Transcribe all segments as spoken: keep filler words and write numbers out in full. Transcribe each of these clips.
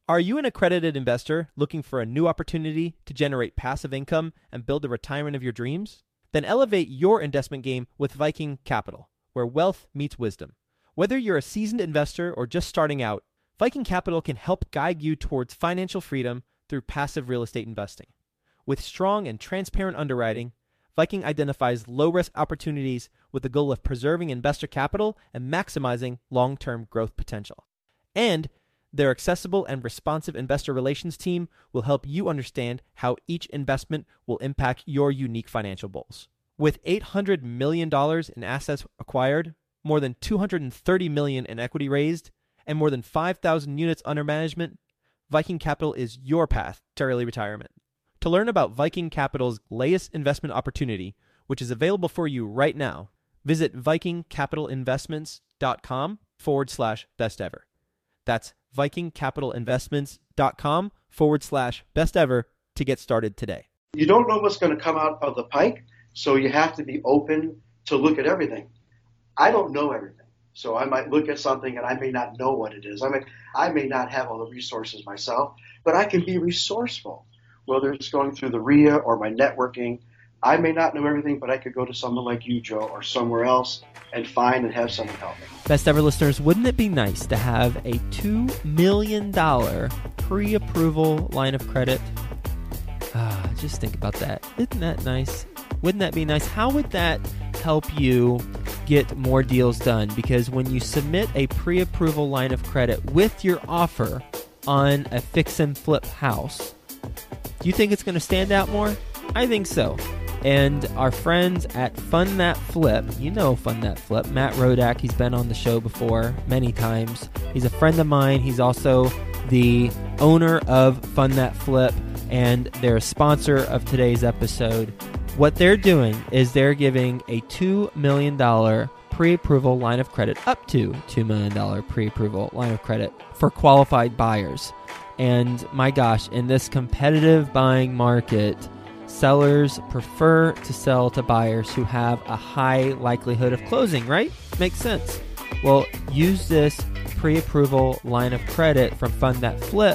Are you an accredited investor looking for a new opportunity to generate passive income and build the retirement of your dreams? Then elevate your investment game with Viking Capital, where wealth meets wisdom. Whether you're a seasoned investor or just starting out, Viking Capital can help guide you towards financial freedom through passive real estate investing. With strong and transparent underwriting, Viking identifies low-risk opportunities with the goal of preserving investor capital and maximizing long-term growth potential. And their accessible and responsive investor relations team will help you understand how each investment will impact your unique financial goals. With eight hundred million dollars in assets acquired, more than two hundred thirty million dollars in equity raised, and more than five thousand units under management, Viking Capital is your path to early retirement. To learn about Viking Capital's latest investment opportunity, which is available for you right now, visit vikingcapitalinvestments.com forward slash best ever. That's vikingcapitalinvestments.com forward slash best ever to get started today. You don't know what's going to come out of the pike, so you have to be open to look at everything. I don't know everything, so I might look at something and I may not know what it is. I mean, I may not have all the resources myself, but I can be resourceful, whether it's going through the R I A or my networking. I may not know everything, but I could go to someone like you, Joe, or somewhere else and find and have someone help me. Best ever listeners, wouldn't it be nice to have a two million dollars pre-approval line of credit? Ah, just think about that. Isn't that nice? Wouldn't that be nice? How would that help you get more deals done? Because when you submit a pre-approval line of credit with your offer on a fix and flip house, do you think it's going to stand out more? I think so. And our friends at Fund That Flip, you know Fund That Flip, Matt Rodak, he's been on the show before many times. He's a friend of mine. He's also the owner of Fund That Flip, and they're a sponsor of today's episode. What they're doing is they're giving a two million dollars pre-approval line of credit, up to two million dollars pre-approval line of credit for qualified buyers. And my gosh, in this competitive buying market, sellers prefer to sell to buyers who have a high likelihood of closing, right? Makes sense. Well, use this pre-approval line of credit from Fund That Flip,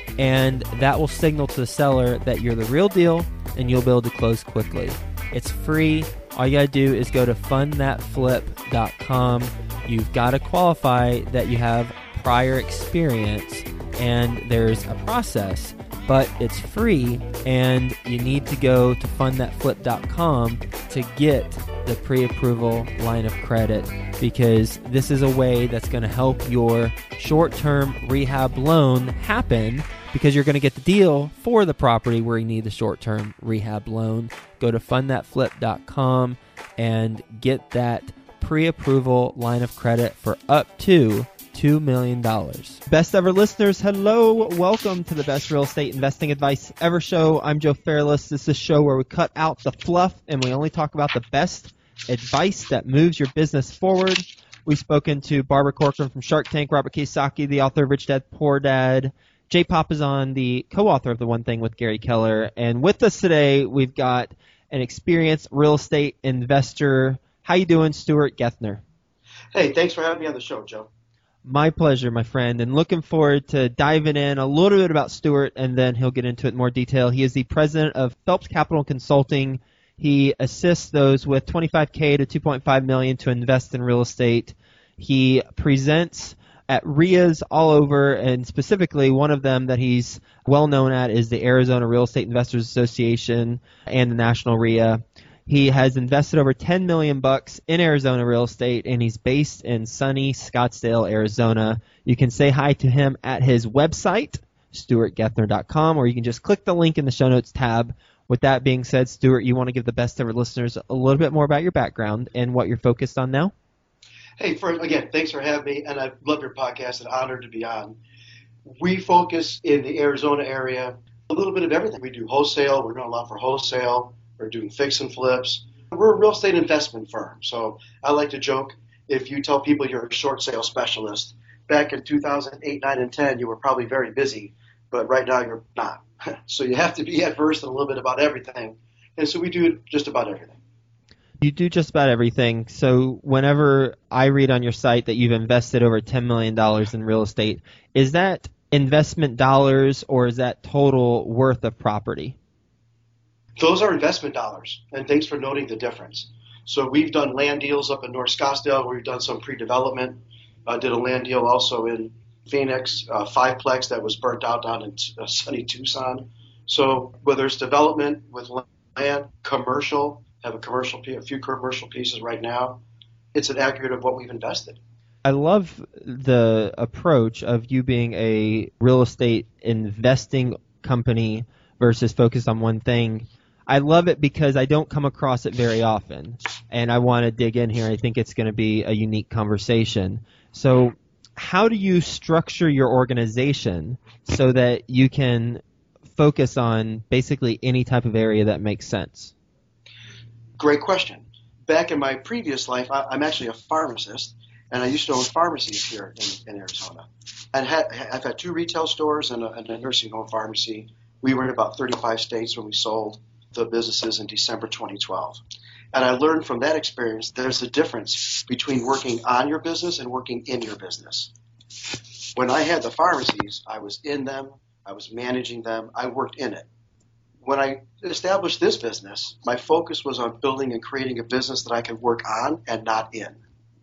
and that will signal to the seller that you're the real deal and you'll be able to close quickly. It's free. All you got to do is go to fund that flip dot com. You've got to qualify that you have prior experience, and there's a process, but it's free, and you need to go to fund that flip dot com to get the pre-approval line of credit, because this is a way that's going to help your short-term rehab loan happen, because you're going to get the deal for the property where you need the short-term rehab loan. Go to fund that flip dot com and get that pre-approval line of credit for up to two million dollars. Best ever listeners, hello. Welcome to the Best Real Estate Investing Advice Ever show. I'm Joe Fairless. This is a show where we cut out the fluff and we only talk about the best advice that moves your business forward. We've spoken to Barbara Corcoran from Shark Tank, Robert Kiyosaki, the author of Rich Dad, Poor Dad. Jay Papasan, the co-author of The One Thing with Gary Keller. And with us today, we've got an experienced real estate investor. How you doing, Stuart Gethner? Hey, thanks for having me on the show, Joe. My pleasure, my friend, and looking forward to diving in a little bit about Stuart, and then he'll get into it in more detail. He is the president of Phelps Capital Consulting. He assists those with twenty-five K to two point five million dollars to invest in real estate. He presents at R I As all over, and specifically one of them that he's well known at is the Arizona Real Estate Investors Association and the National R I A. He has invested over ten million bucks in Arizona real estate, and he's based in sunny Scottsdale, Arizona. You can say hi to him at his website, stuart gethner dot com, or you can just click the link in the show notes tab. With that being said, Stuart, you want to give the best ever listeners a little bit more about your background and what you're focused on now? Hey, first, again, thanks for having me, and I love your podcast and honored to be on. We focus in the Arizona area a little bit of everything. We do wholesale. We're doing a lot for wholesale. We're doing fix and flips. We're a real estate investment firm. So I like to joke, if you tell people you're a short sale specialist, back in two thousand eight, nine, and ten, you were probably very busy, but right now you're not. So you have to be adverse in a little bit about everything. And so we do just about everything. You do just about everything. So whenever I read on your site that you've invested over ten million dollars in real estate, is that investment dollars, or is that total worth of property? Those are investment dollars, and thanks for noting the difference. So we've done land deals up in North Scottsdale where we've done some pre-development. I uh, did a land deal also in Phoenix, uh, fiveplex that was burnt out down in uh, sunny Tucson. So whether it's development with land, commercial, have a commercial, a few commercial pieces right now, it's an aggregate of what we've invested. I love the approach of you being a real estate investing company versus focused on one thing. I love it because I don't come across it very often, and I want to dig in here. I think it's going to be a unique conversation. So how do you structure your organization so that you can focus on basically any type of area that makes sense? Great question. Back in my previous life, I, I'm actually a pharmacist, and I used to own pharmacies here in, in Arizona. And had, I've had two retail stores and a, and a nursing home pharmacy. We were in about thirty-five states when we sold the businesses in December twenty twelve. And I learned from that experience there's a difference between working on your business and working in your business. When I had the pharmacies, I was in them, I was managing them, I worked in it. When I established this business, my focus was on building and creating a business that I could work on and not in.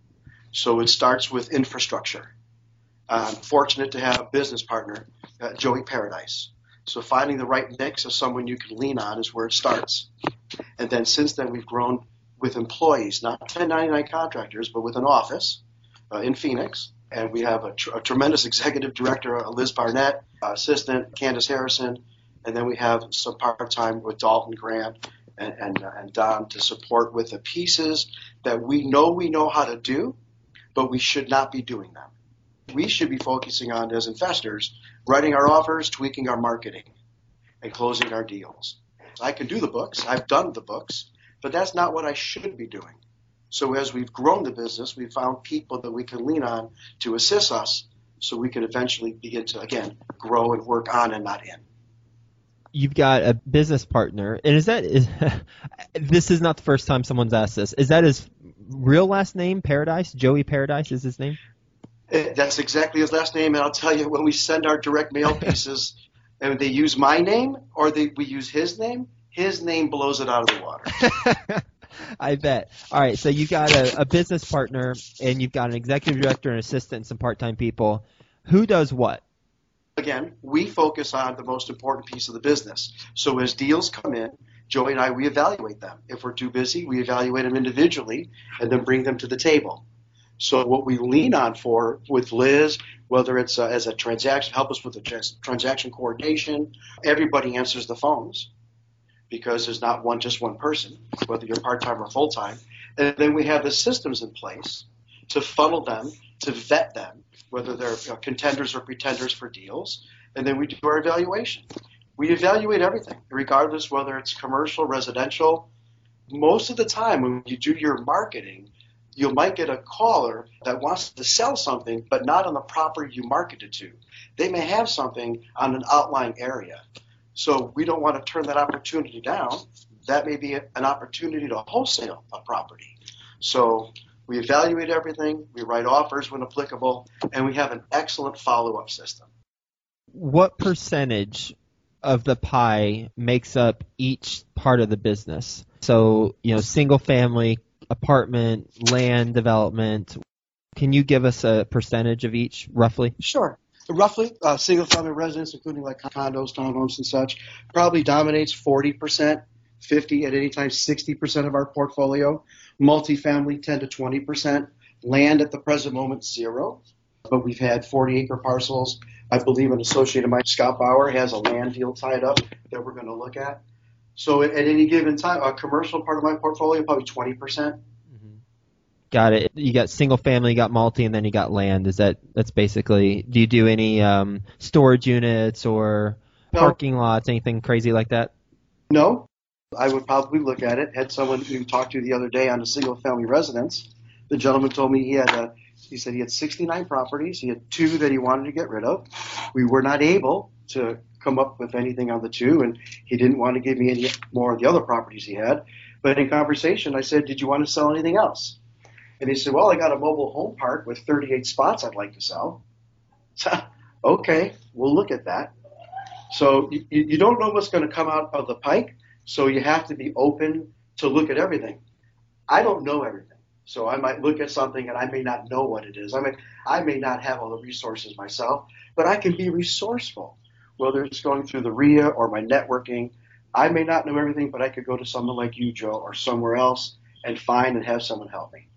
So it starts with infrastructure. I'm fortunate to have a business partner, uh, Joey Paradise. So finding the right mix of someone you can lean on is where it starts. And then since then, we've grown with employees, not ten ninety-nine contractors, but with an office uh, in Phoenix. And we have a, tr- a tremendous executive director, uh, Liz Barnett, uh, assistant, Candace Harrison. And then we have some part-time with Dalton Grant and, and, uh, and Don to support with the pieces that we know we know how to do, but we should not be doing them. We should be focusing on, as investors, writing our offers, tweaking our marketing, and closing our deals. I can do the books. I've done the books, but that's not what I should be doing. So as we've grown the business, we've found people that we can lean on to assist us so we can eventually begin to, again, grow and work on and not in. You've got a business partner, and is that is, this is not the first time someone's asked this. Is that his real last name, Paradise? Joey Paradise is his name? That's exactly his last name, and I'll tell you, when we send our direct mail pieces and they use my name or they, we use his name, his name blows it out of the water. I bet. All right, so you've got a, a business partner, and you've got an executive director, an assistant, and some part-time people. Who does what? Again, we focus on the most important piece of the business. So as deals come in, Joey and I, we evaluate them. If we're too busy, we evaluate them individually and then bring them to the table. So what we lean on for with Liz, whether it's uh, as a transaction, help us with the trans- transaction coordination, everybody answers the phones because there's not one just one person, whether you're part-time or full-time. And then we have the systems in place to funnel them, to vet them, whether they're you know, contenders or pretenders for deals, and then we do our evaluation. We evaluate everything, regardless whether it's commercial, residential. Most of the time when you do your marketing, you might get a caller that wants to sell something, but not on the property you marketed to. They may have something on an outlying area. So we don't want to turn that opportunity down. That may be an opportunity to wholesale a property. So we evaluate everything, we write offers when applicable, and we have an excellent follow-up system. What percentage of the pie makes up each part of the business? So, you know, single family, apartment, land development. Can you give us a percentage of each, roughly? Sure. Roughly, uh, single-family residence, including like condos, townhomes, and such, probably dominates forty percent, fifty at any time, sixty percent of our portfolio. Multifamily, ten to twenty percent. Land at the present moment, zero. But we've had forty-acre parcels. I believe an associate of mine, Scott Bauer, has a land deal tied up that we're going to look at. So at any given time, a commercial part of my portfolio, probably twenty percent. Mm-hmm. Got it. You got single family, you got multi, and then you got land. Is that that's basically? Do you do any um, storage units or no. parking lots, anything crazy like that? No, I would probably look at it. Had someone who talked to the other day on a single family residence. The gentleman told me he had a. He said he had sixty-nine properties. He had two that he wanted to get rid of. We were not able to come up with anything on the two, and he didn't want to give me any more of the other properties he had. But in conversation, I said, did you want to sell anything else? And he said, well, I got a mobile home park with thirty-eight spots I'd like to sell. So Okay, we'll look at that. So you, you don't know what's going to come out of the pike, so you have to be open to look at everything. I don't know everything, so I might look at something and I may not know what it is. I mean, I may not have all the resources myself, but I can be resourceful, whether it's going through the R I A or my networking. I may not know everything, but I could go to someone like you, Joe, or somewhere else and find and have someone help me.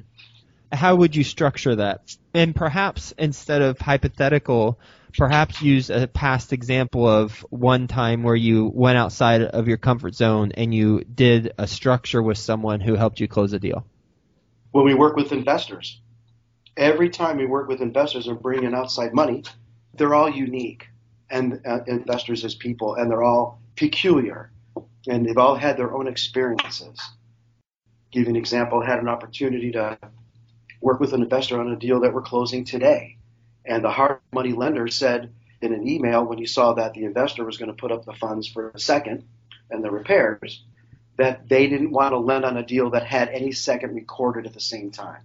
How would you structure that? And perhaps instead of hypothetical, perhaps use a past example of one time where you went outside of your comfort zone and you did a structure with someone who helped you close a deal. When we work with investors, every time we work with investors and bring in outside money, they're all unique, and uh, investors as people, and they're all peculiar, and they've all had their own experiences. Give you an example, I had an opportunity to work with an investor on a deal that we're closing today. And the hard money lender said in an email when he saw that the investor was going to put up the funds for a second and the repairs, that they didn't want to lend on a deal that had any second recorded at the same time.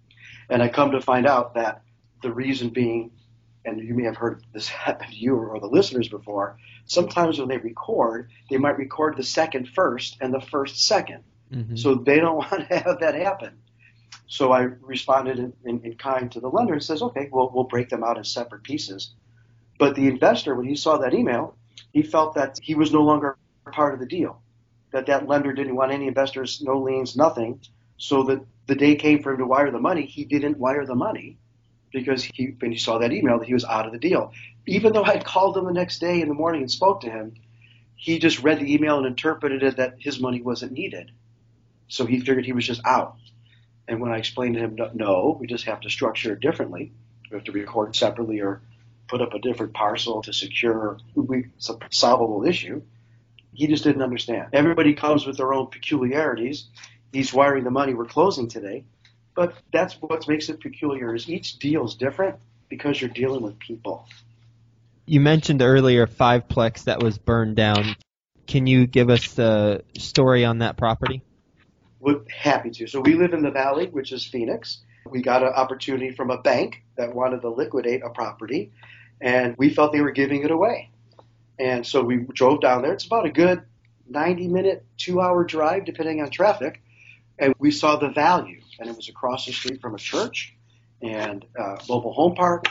And I come to find out that the reason being, and you may have heard this happen to you or the listeners before, sometimes when they record, they might record the second first and the first second. Mm-hmm. So they don't want to have that happen. So I responded in, in, in kind to the lender and says, okay, well, we'll break them out in separate pieces. But the investor, when he saw that email, he felt that he was no longer part of the deal, that that lender didn't want any investors, no liens, nothing. So that the day came for him to wire the money, he didn't wire the money because he, when he saw that email, he was out of the deal. Even though I had called him the next day in the morning and spoke to him, he just read the email and interpreted it that his money wasn't needed. So he figured he was just out. And when I explained to him, no, we just have to structure it differently. We have to record separately or put up a different parcel to secure it's a solvable issue. He just didn't understand. Everybody comes with their own peculiarities. He's wiring the money we're closing today. But that's what makes it peculiar is each deal is different because you're dealing with people. You mentioned earlier Fiveplex that was burned down. Can you give us the story on that property? We're happy to. So we live in the Valley, which is Phoenix. We got an opportunity from a bank that wanted to liquidate a property, and we felt they were giving it away. And so we drove down there. It's about a good ninety-minute, two-hour drive, depending on traffic, and we saw the value. And it was across the street from a church and a mobile home park.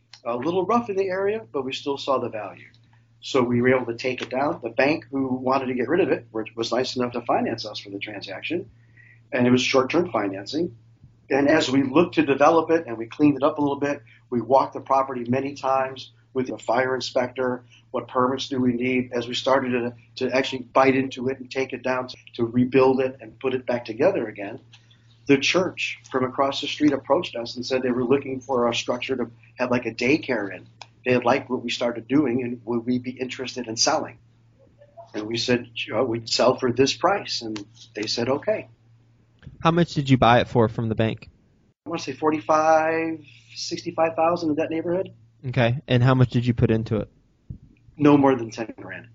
A little rough in the area, but we still saw the value. So we were able to take it down. The bank who wanted to get rid of it was nice enough to finance us for the transaction, and it was short-term financing. And as we looked to develop it and we cleaned it up a little bit, we walked the property many times with a fire inspector. What permits do we need? As we started to, to actually bite into it and take it down to, to rebuild it and put it back together again, the church from across the street approached us and said they were looking for a structure to have like a daycare in. They had liked what we started doing, and would we be interested in selling? And we said, oh, we'd sell for this price. And they said, okay. How much did you buy it for from the bank? I want to say forty-five, sixty-five thousand in that neighborhood. Okay. And how much did you put into it? No more than ten grand.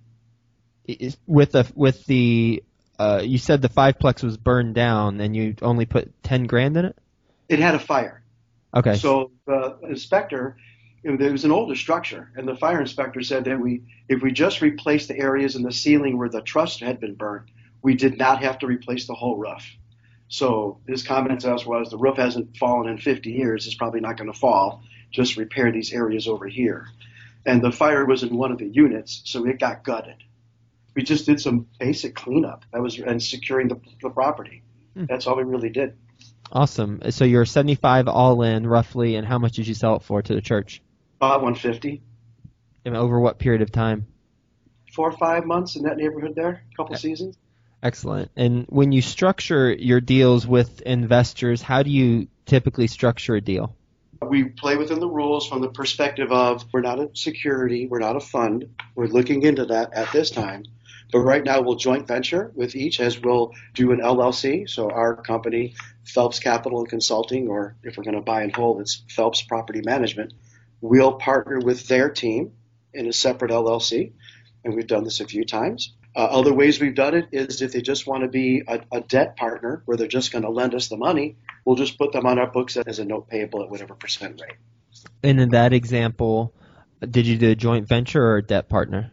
With the, with the uh, you said the Fiveplex was burned down, and you only put ten grand in it? It had a fire. Okay. So the inspector, it was an older structure, and the fire inspector said that we, if we just replaced the areas in the ceiling where the truss had been burned, we did not have to replace the whole roof. So his comment to us was, the roof hasn't fallen in fifty years. It's probably not going to fall. Just repair these areas over here. And the fire was in one of the units, so it got gutted. We just did some basic cleanup. That was and securing the, the property. Hmm. That's all we really did. Awesome. So you're seventy-five all in, roughly, and how much did you sell it for to the church? About one fifty. And over what period of time? Four or five months in that neighborhood there, a couple seasons. Excellent. And when you structure your deals with investors, how do you typically structure a deal? We play within the rules from the perspective of we're not a security, we're not a fund. We're looking into that at this time. But right now we'll joint venture with each as we'll do an L L C. So our company, Phelps Capital and Consulting, or if we're going to buy and hold, it's Phelps Property Management. We'll partner with their team in a separate L L C, and we've done this a few times. Uh, other ways we've done it is if they just want to be a, a debt partner where they're just going to lend us the money, we'll just put them on our books as a note payable at whatever percent rate. And in that example, Did you do a joint venture or a debt partner?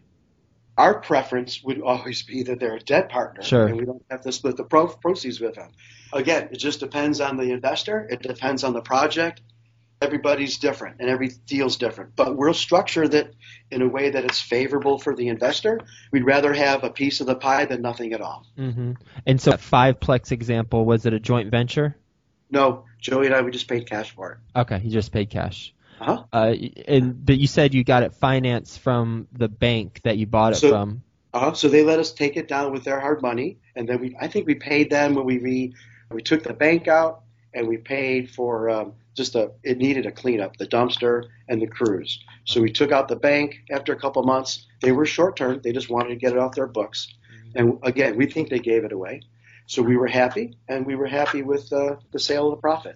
Our preference would always be that they're a debt partner, Sure. and we don't have to split the pro- proceeds with them. Again, it just depends on the investor. It depends on the project. Everybody's different, and every deal's different. But we'll structure that in a way that it's favorable for the investor. We'd rather have a piece of the pie than nothing at all. Mm-hmm. And so that Fiveplex example, was it a joint venture? No, Joey and I, we just paid cash for it. Okay, you just paid cash. Uh-huh. Uh, and but you said you got it financed from the bank that you bought it So- from. Uh-huh. So they let us take it down with their hard money, and then we, I think we paid them when we re, we took the bank out, and we paid for um, just a, it needed a cleanup, the dumpster and the crews. So we took out the bank after a couple months. They were short term. They just wanted to get it off their books. And again, we think they gave it away. So we were happy, and we were happy with uh, the sale of the profit.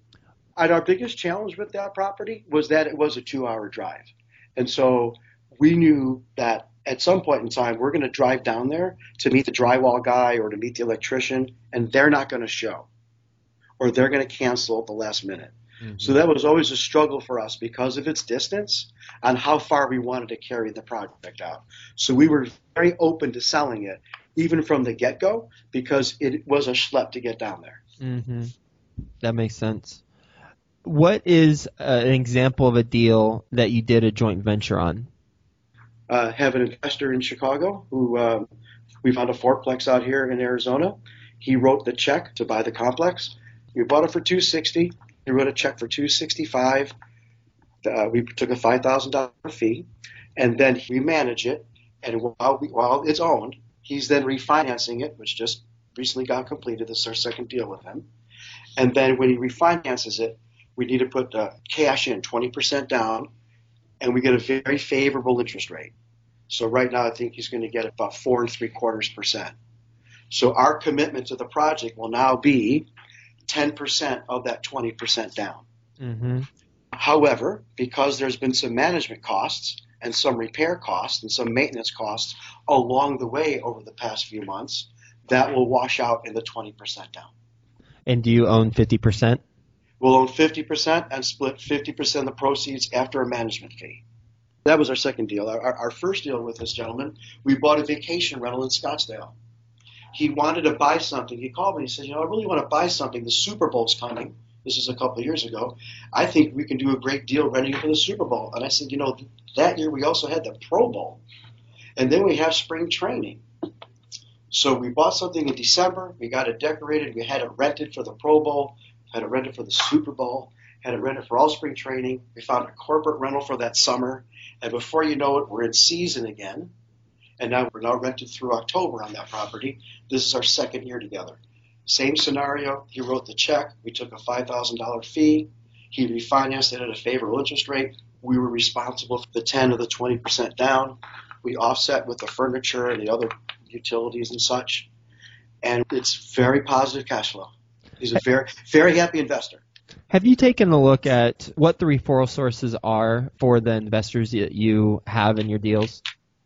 And our biggest challenge with that property was that it was a two-hour drive. And so we knew that at some point in time, we're going to drive down there to meet the drywall guy or to meet the electrician, and they're not going to show, or they're going to cancel at the last minute. Mm-hmm. So that was always a struggle for us because of its distance on how far we wanted to carry the project out. So we were very open to selling it, even from the get-go, because it was a schlep to get down there. Mm-hmm. That makes sense. What is uh, an example of a deal that you did a joint venture on? Uh, have an investor in Chicago who um, we found a fourplex out here in Arizona. He wrote the check to buy the complex. We bought it for two hundred sixty dollars. He wrote a check for two hundred sixty-five dollars. Uh, we took a five thousand dollars fee, and then we manage it. And while, we, while it's owned, he's then refinancing it, which just recently got completed. This is our second deal with him. And then when he refinances it, we need to put uh, cash in, twenty percent down, and we get a very favorable interest rate. So right now I think he's going to get about four and three quarters percent. So our commitment to the project will now be ten percent of that twenty percent down. Mm-hmm. However, because there's been some management costs and some repair costs and some maintenance costs along the way over the past few months, that will wash out in the twenty percent down. And do you own fifty percent? We'll own fifty percent and split fifty percent of the proceeds after a management fee. That was our second deal. Our, our first deal with this gentleman, we bought a vacation rental in Scottsdale. He wanted to buy something. He called me and he said, you know, I really want to buy something. The Super Bowl's coming. This is a couple of years ago. I think we can do a great deal renting for the Super Bowl. And I said, you know, that year we also had the Pro Bowl. And then we have spring training. So we bought something in December. We got it decorated. We had it rented for the Pro Bowl. Had it rented for the Super Bowl, had it rented for all spring training. We found a corporate rental for that summer. And before you know it, we're in season again. And now we're now rented through October on that property. This is our second year together. Same scenario. He wrote the check. We took a five thousand dollars fee. He refinanced it at a favorable interest rate. We were responsible for the ten or the twenty percent down. We offset with the furniture and the other utilities and such. And it's very positive cash flow. He's a very, very happy investor. Have you taken a look at what the referral sources are for the investors that you have in your deals?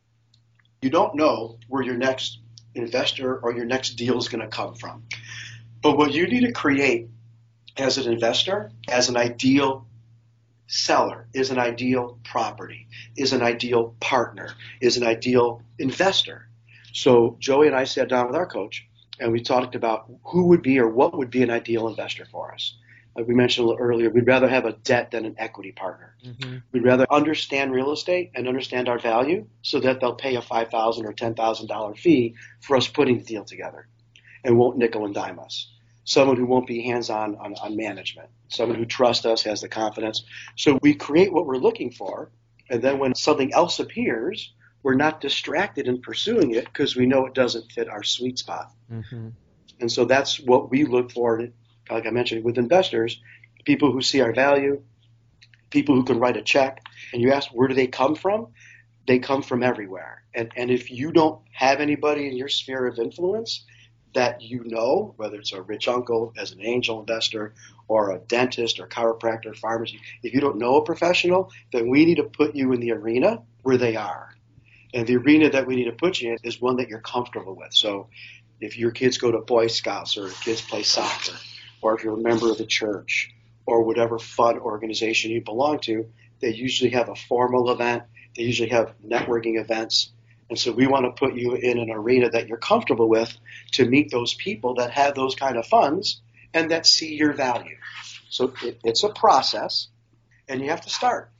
You don't know where your next investor or your next deal is going to come from. But what you need to create as an investor, as an ideal seller, is an ideal property, is an ideal partner, is an ideal investor. So Joey and I sat down with our coach, and we talked about who would be or what would be an ideal investor for us. Like we mentioned a little earlier, we'd rather have a debt than an equity partner. Mm-hmm. We'd rather understand real estate and understand our value so that they'll pay a five thousand dollars or ten thousand dollars fee for us putting the deal together and won't nickel and dime us. Someone who won't be hands-on on, on management. Someone who trusts us, has the confidence. So we create what we're looking for, and then when something else appears, we're not distracted in pursuing it because we know it doesn't fit our sweet spot. Mm-hmm. And so that's what we look for, like I mentioned, with investors, people who see our value, people who can write a check. And you ask, where do they come from? They come from everywhere. And, and if you don't have anybody in your sphere of influence that you know, whether it's a rich uncle as an angel investor or a dentist or chiropractor, pharmacy, if you don't know a professional, then we need to put you in the arena where they are. And the arena that we need to put you in is one that you're comfortable with. So if your kids go to Boy Scouts or kids play soccer, or if you're a member of the church or whatever fun organization you belong to, They usually have a formal event. They usually have networking events. And so we want to put you in an arena that you're comfortable with to meet those people that have those kind of funds and that see your value. So it, it's a process, and you have to start.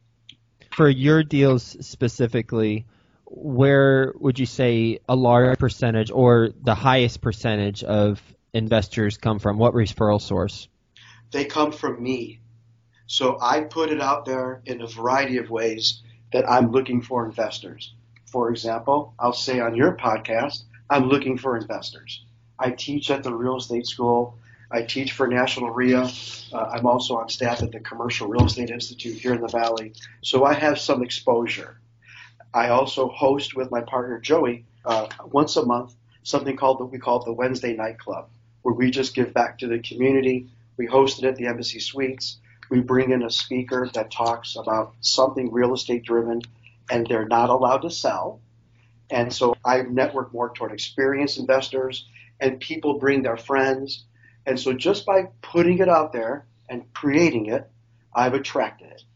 For your deals specifically, where would you say a large percentage or the highest percentage of investors come from? What referral source? They come from me. So I put it out there in a variety of ways that I'm looking for investors. For example, I'll say on your podcast, I'm looking for investors. I teach at the real estate school. I teach for National R I A. Uh, I'm also on staff at the Commercial Real Estate Institute here in the Valley. So I have some exposure. I also host with my partner Joey uh, once a month something called the, we call it the Wednesday Night Club, where we just give back to the community. We host it at the Embassy Suites. We bring in a speaker that talks about something real estate driven, and they're not allowed to sell. And so I network more toward experienced investors, and people bring their friends. And so just by putting it out there and creating it, I've attracted it.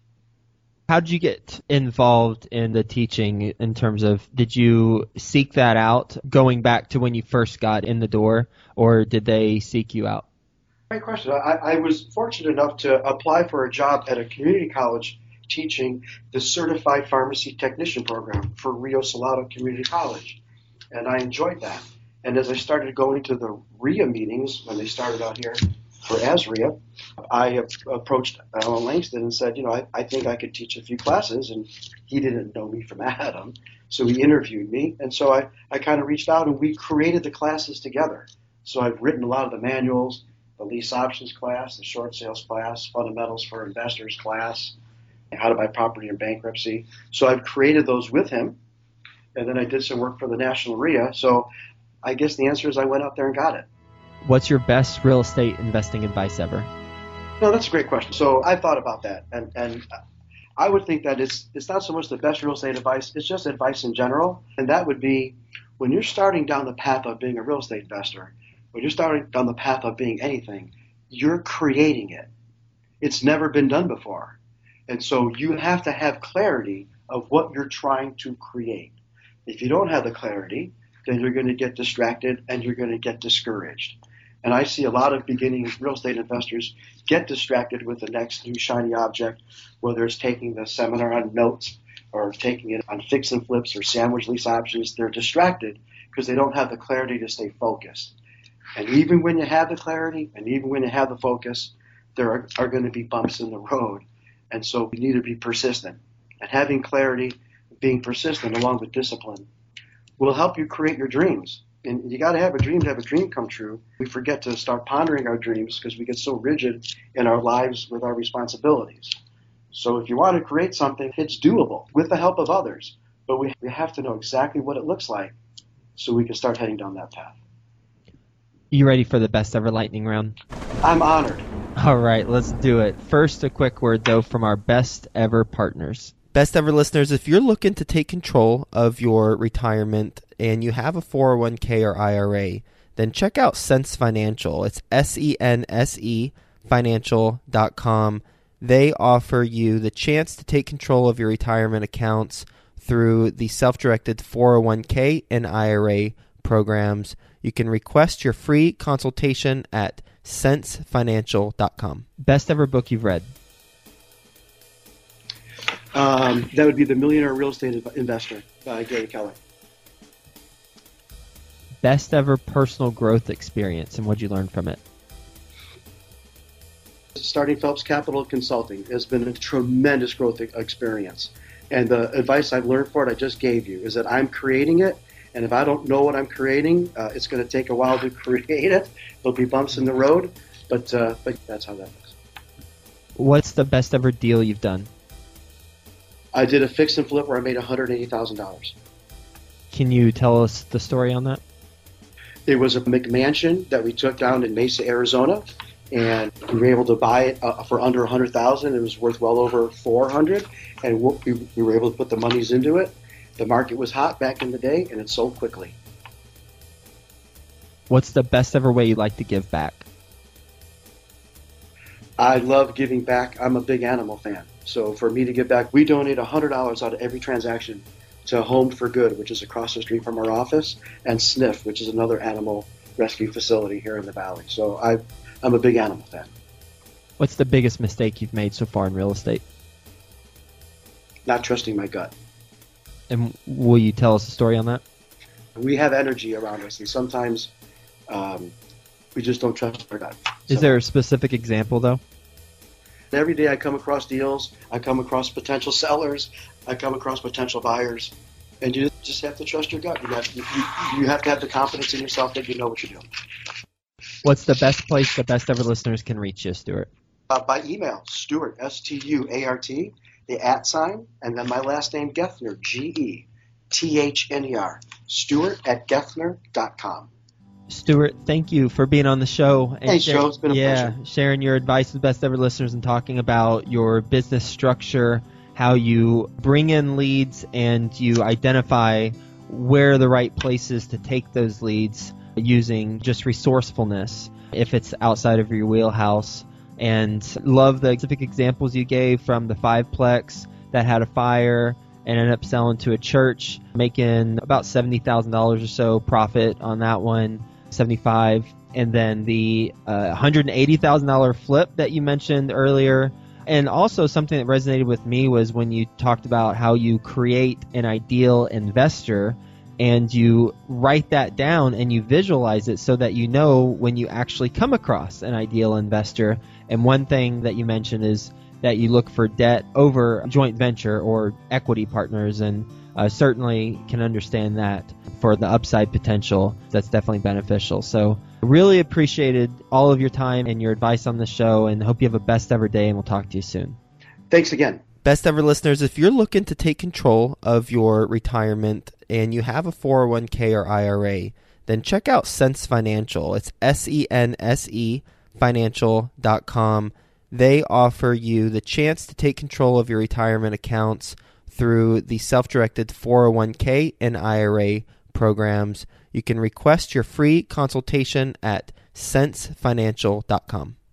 How did you get involved in the teaching in terms of, did you seek that out going back to when you first got in the door, or did they seek you out? Great question. I, I was fortunate enough to apply for a job at a community college teaching the Certified Pharmacy Technician program for Rio Salado Community College, and I enjoyed that. And as I started going to the R I A meetings when they started out here for A S R I A, I approached Alan Langston and said, you know, I, I think I could teach a few classes, and he didn't know me from Adam, so he interviewed me, and so I, I kind of reached out and we created the classes together. So I've written a lot of the manuals, the lease options class, the short sales class, fundamentals for investors class, how to buy property in bankruptcy. So I've created those with him, and then I did some work for the National R I A. So I guess the answer is I went out there and got it. What's your best real estate investing advice ever? No, that's a great question. So I thought about that, and, and I would think that it's it's not so much the best real estate advice, it's just advice in general, and that would be when you're starting down the path of being a real estate investor, when you're starting down the path of being anything, you're creating it. It's never been done before. And so you have to have clarity of what you're trying to create. If you don't have the clarity, then you're going to get distracted and you're going to get discouraged. And I see a lot of beginning real estate investors get distracted with the next new shiny object, whether it's taking the seminar on notes or taking it on fix and flips or sandwich lease options. They're distracted because they don't have the clarity to stay focused. And even when you have the clarity and even when you have the focus, there are, are going to be bumps in the road. And so we need to be persistent. And having clarity, being persistent along with discipline will help you create your dreams. And you got to have a dream to have a dream come true. We forget to start pondering our dreams because we get so rigid in our lives with our responsibilities. So if you want to create something, it's doable with the help of others. But we we have to know exactly what it looks like so we can start heading down that path. You ready for the best ever lightning round? I'm honored. All right, let's do it. First, a quick word, though, from our best ever partners. Best ever listeners, if you're looking to take control of your retirement and you have a four oh one k or I R A, then check out Sense Financial. It's S E N S E financial dot com. They offer you the chance to take control of your retirement accounts through the self-directed four oh one k and I R A programs. You can request your free consultation at sense financial dot com. Best ever book you've read? Um, that would be The Millionaire Real Estate Investor by Gary Keller. Best ever personal growth experience, and what'd you learn from it? Starting Phelps Capital Consulting has been a tremendous growth experience. And the advice I've learned for it I just gave you is that I'm creating it. And if I don't know what I'm creating, uh, it's going to take a while to create it. There'll be bumps in the road, but uh, but that's how that looks. What's the best ever deal you've done? I did a fix and flip where I made one hundred eighty thousand dollars. Can you tell us the story on that? It was a McMansion that we took down in Mesa, Arizona, and we were able to buy it uh, for under one hundred thousand dollars. It was worth well over four hundred thousand dollars, and we, we were able to put the monies into it. The market was hot back in the day, and it sold quickly. What's the best ever way you like to give back? I love giving back. I'm a big animal fan. So for me to give back, we donate one hundred dollars out of every transaction to Home for Good, which is across the street from our office, and Sniff, which is another animal rescue facility here in the Valley. So I, I'm a big animal fan. What's the biggest mistake you've made so far in real estate? Not trusting my gut. And will you tell us a story on that? We have energy around us, and sometimes um, we just don't trust our gut. Is So there a specific example, though? every day I come across deals, I come across potential sellers, I come across potential buyers, and you just have to trust your gut. You have, you, you have to have the confidence in yourself that you know what you're doing. What's the best place the Best Ever listeners can reach you, Stuart? Uh, by email, Stuart, S T U A R T, the at sign, and then my last name, Gethner, G E T H N E R, Stuart at Gethner dot com. Stuart, thank you for being on the show. And Thanks, Joe. It's been a yeah, pleasure. sharing your advice with Best Ever listeners and talking about your business structure, how you bring in leads and you identify where the right place is to take those leads using just resourcefulness if it's outside of your wheelhouse. And love the specific examples you gave from the fiveplex that had a fire and ended up selling to a church, making about seventy thousand dollars or so profit on that one, seventy-five. And then the uh, one hundred eighty thousand dollars flip that you mentioned earlier. And also something that resonated with me was when you talked about how you create an ideal investor and you write that down and you visualize it so that you know when you actually come across an ideal investor. And one thing that you mentioned is that you look for debt over joint venture or equity partners, and uh, certainly can understand that for the upside potential. That's definitely beneficial. So really appreciated all of your time and your advice on the show, and hope you have a best ever day, and we'll talk to you soon. Thanks again. Best Ever listeners, if you're looking to take control of your retirement and you have a four oh one k or I R A, then check out Sense Financial. It's S E N S E financial dot com. They offer you the chance to take control of your retirement accounts through the self-directed four oh one k and I R A programs. You can request your free consultation at sense financial dot com.